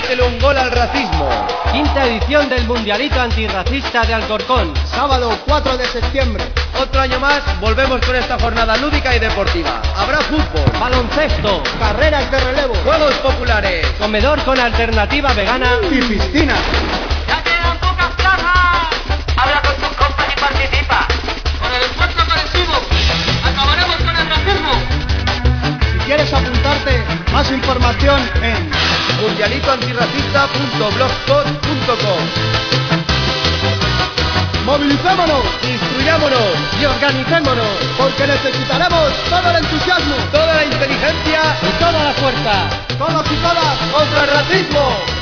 Métele un gol al racismo. Quinta edición del Mundialito Antirracista de Alcorcón. Sábado 4 de septiembre. Otro año más volvemos con esta jornada lúdica y deportiva. Habrá fútbol, baloncesto, carreras de relevo, juegos populares, comedor con alternativa vegana y piscina. ¡Ya quedan pocas plazas! Habla con tus compas y participa. Con el esfuerzo colectivo acabaremos con el racismo. Si quieres apuntarte, más información en mundialitoantirracista.blogspot.com. ¡Movilicémonos! ¡Instruyámonos! y organicémonos, Porque necesitaremos todo el entusiasmo, ¡Toda la inteligencia y toda la fuerza. todos y todas, contra el racismo!